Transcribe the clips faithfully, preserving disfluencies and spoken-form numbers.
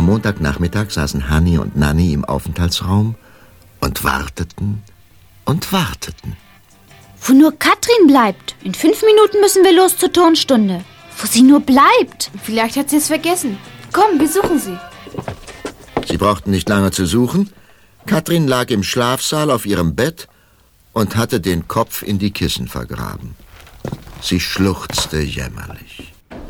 Am Montagnachmittag saßen Hanni und Nanni im Aufenthaltsraum und warteten und warteten. Wo nur Katrin bleibt. In fünf Minuten müssen wir los zur Turnstunde. Wo sie nur bleibt. Vielleicht hat sie es vergessen. Komm, wir suchen sie. Sie brauchten nicht lange zu suchen. Katrin lag im Schlafsaal auf ihrem Bett und hatte den Kopf in die Kissen vergraben. Sie schluchzte jämmerlich.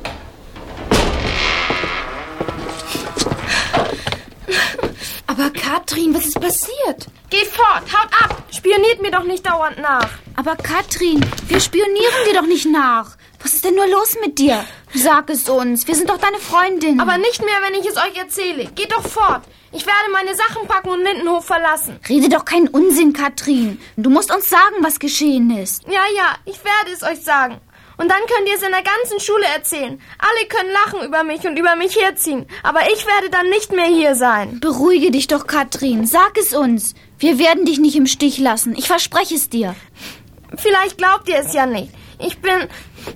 Aber Katrin, was ist passiert? Geht fort, haut ab! Spioniert mir doch nicht dauernd nach. Aber Katrin, wir spionieren dir doch nicht nach. Was ist denn nur los mit dir? Sag es uns, wir sind doch deine Freundin. Aber nicht mehr, wenn ich es euch erzähle. Geht doch fort. Ich werde meine Sachen packen und Lindenhof verlassen. Rede doch keinen Unsinn, Katrin. Du musst uns sagen, was geschehen ist. Ja, ja, ich werde es euch sagen. Und dann könnt ihr es in der ganzen Schule erzählen. Alle können lachen über mich und über mich herziehen. Aber ich werde dann nicht mehr hier sein. Beruhige dich doch, Katrin. Sag es uns. Wir werden dich nicht im Stich lassen. Ich verspreche es dir. Vielleicht glaubt ihr es ja nicht. Ich bin...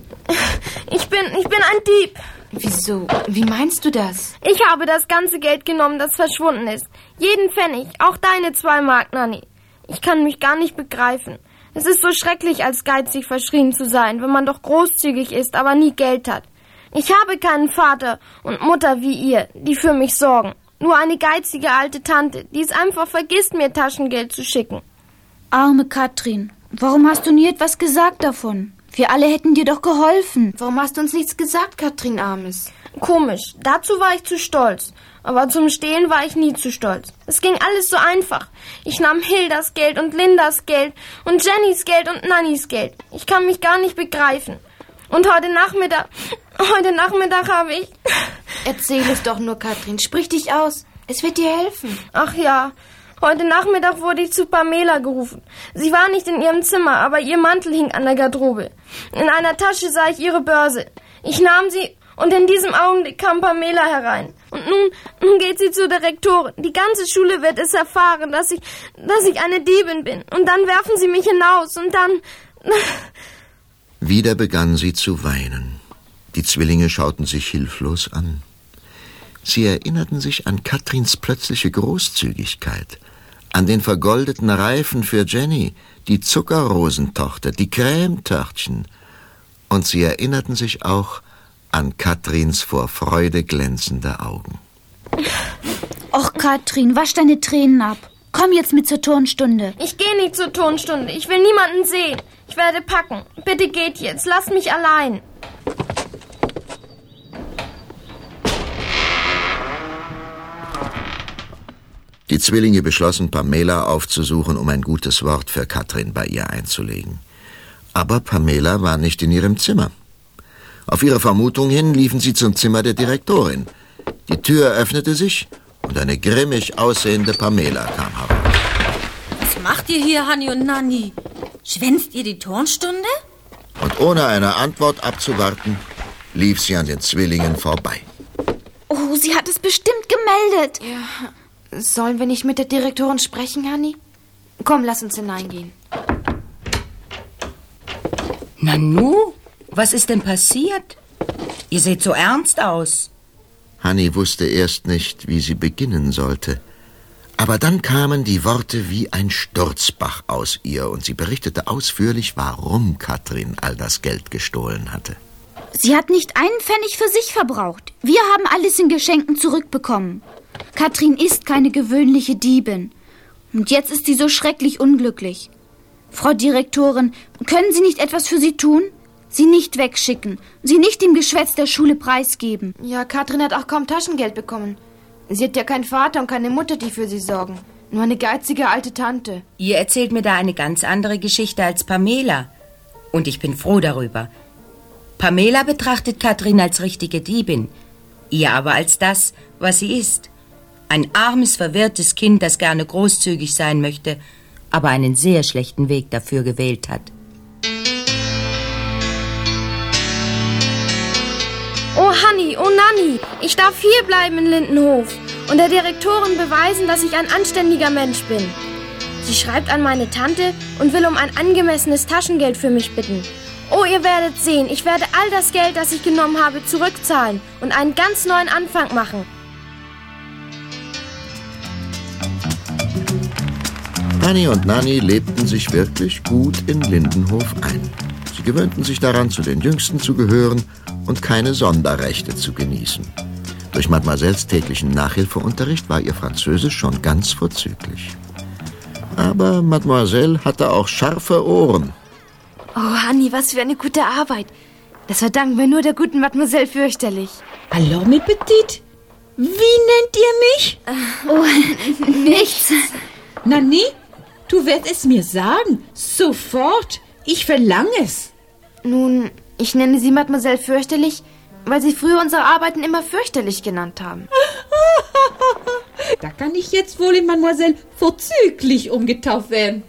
Ich bin... Ich bin ein Dieb. Wieso? Wie meinst du das? Ich habe das ganze Geld genommen, das verschwunden ist. Jeden Pfennig. Auch deine zwei Mark, Nanni. Ich kann mich gar nicht begreifen. Es ist so schrecklich, als geizig verschrien zu sein, wenn man doch großzügig ist, aber nie Geld hat. Ich habe keinen Vater und Mutter wie ihr, die für mich sorgen. Nur eine geizige alte Tante, die es einfach vergisst, mir Taschengeld zu schicken. Arme Katrin, warum hast du nie etwas gesagt davon? Wir alle hätten dir doch geholfen. Warum hast du uns nichts gesagt, Katrin Armes? Komisch, dazu war ich zu stolz. Aber zum Stehlen war ich nie zu stolz. Es ging alles so einfach. Ich nahm Hildas Geld und Lindas Geld und Jennys Geld und Nannis Geld. Ich kann mich gar nicht begreifen. Und heute Nachmittag, heute Nachmittag habe ich... Erzähl es doch nur, Katrin. Sprich dich aus. Es wird dir helfen. Ach ja, heute Nachmittag wurde ich zu Pamela gerufen. Sie war nicht in ihrem Zimmer, aber ihr Mantel hing an der Garderobe. In einer Tasche sah ich ihre Börse. Ich nahm sie und in diesem Augenblick kam Pamela herein. Und nun, nun geht sie zur Direktorin. Die ganze Schule wird es erfahren, dass ich, dass ich eine Diebin bin. Und dann werfen sie mich hinaus und dann... Wieder begann sie zu weinen. Die Zwillinge schauten sich hilflos an. Sie erinnerten sich an Katrins plötzliche Großzügigkeit, an den vergoldeten Reifen für Jenny, die Zuckerrosentochter, die Cremetörtchen. Und sie erinnerten sich auch an Katrins vor Freude glänzende Augen. Och, Katrin, wasch deine Tränen ab. Komm jetzt mit zur Turnstunde. Ich gehe nicht zur Turnstunde. Ich will niemanden sehen. Ich werde packen. Bitte geht jetzt. Lasst mich allein. Die Zwillinge beschlossen, Pamela aufzusuchen, um ein gutes Wort für Katrin bei ihr einzulegen. Aber Pamela war nicht in ihrem Zimmer. Auf ihre Vermutung hin liefen sie zum Zimmer der Direktorin. Die Tür öffnete sich und eine grimmig aussehende Pamela kam heraus. Was macht ihr hier, Hanni und Nanni? Schwänzt ihr die Turnstunde? Und ohne eine Antwort abzuwarten, lief sie an den Zwillingen vorbei. Oh, sie hat es bestimmt gemeldet. Ja, sollen wir nicht mit der Direktorin sprechen, Hanni? Komm, lass uns hineingehen. Nanu, was ist denn passiert? Ihr seht so ernst aus. Hanni wusste erst nicht, wie sie beginnen sollte. Aber dann kamen die Worte wie ein Sturzbach aus ihr und sie berichtete ausführlich, warum Katrin all das Geld gestohlen hatte. Sie hat nicht einen Pfennig für sich verbraucht. Wir haben alles in Geschenken zurückbekommen. Katrin ist keine gewöhnliche Diebin. Und jetzt ist sie so schrecklich unglücklich. Frau Direktorin, können Sie nicht etwas für sie tun? Sie nicht wegschicken, sie nicht dem Geschwätz der Schule preisgeben. Ja, Katrin hat auch kaum Taschengeld bekommen. Sie hat ja keinen Vater und keine Mutter, die für sie sorgen. Nur eine geizige alte Tante. Ihr erzählt mir da eine ganz andere Geschichte als Pamela. Und ich bin froh darüber. Pamela betrachtet Katrin als richtige Diebin. Ihr aber als das, was sie ist. Ein armes, verwirrtes Kind, das gerne großzügig sein möchte, aber einen sehr schlechten Weg dafür gewählt hat. Oh Hanni, oh Nanni, ich darf hier bleiben in Lindenhof und der Direktorin beweisen, dass ich ein anständiger Mensch bin. Sie schreibt an meine Tante und will um ein angemessenes Taschengeld für mich bitten. Oh, ihr werdet sehen, ich werde all das Geld, das ich genommen habe, zurückzahlen und einen ganz neuen Anfang machen. Hanni und Nanni lebten sich wirklich gut in Lindenhof ein. Sie gewöhnten sich daran, zu den Jüngsten zu gehören und keine Sonderrechte zu genießen. Durch Mademoiselles täglichen Nachhilfeunterricht war ihr Französisch schon ganz vorzüglich. Aber Mademoiselle hatte auch scharfe Ohren. Oh, Hanni, was für eine gute Arbeit. Das verdanken wir nur der guten Mademoiselle fürchterlich. Hallo, mes Petites. Wie nennt ihr mich? Oh, nichts. Nanni, du wirst es mir sagen. Sofort. Ich verlange es. Nun, ich nenne Sie Mademoiselle fürchterlich, weil Sie früher unsere Arbeiten immer fürchterlich genannt haben. Da kann ich jetzt wohl in Mademoiselle vorzüglich umgetauft werden.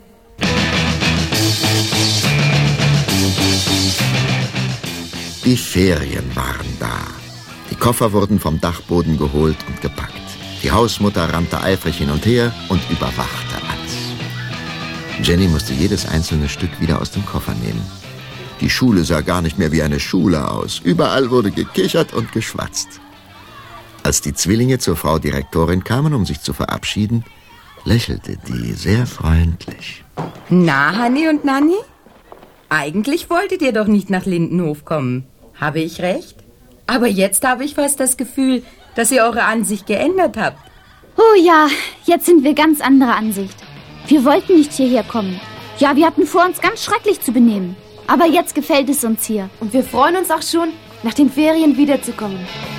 Die Ferien waren da. Die Koffer wurden vom Dachboden geholt und gepackt. Die Hausmutter rannte eifrig hin und her und überwachte alles. Jenny musste jedes einzelne Stück wieder aus dem Koffer nehmen. Die Schule sah gar nicht mehr wie eine Schule aus. Überall wurde gekichert und geschwatzt. Als die Zwillinge zur Frau Direktorin kamen, um sich zu verabschieden, lächelte die sehr freundlich. Na, Hanni und Nanni? Eigentlich wolltet ihr doch nicht nach Lindenhof kommen. Habe ich recht? Aber jetzt habe ich fast das Gefühl, dass ihr eure Ansicht geändert habt. Oh ja, jetzt sind wir ganz anderer Ansicht. Wir wollten nicht hierher kommen. Ja, wir hatten vor, uns ganz schrecklich zu benehmen. Aber jetzt gefällt es uns hier. Und wir freuen uns auch schon, nach den Ferien wiederzukommen.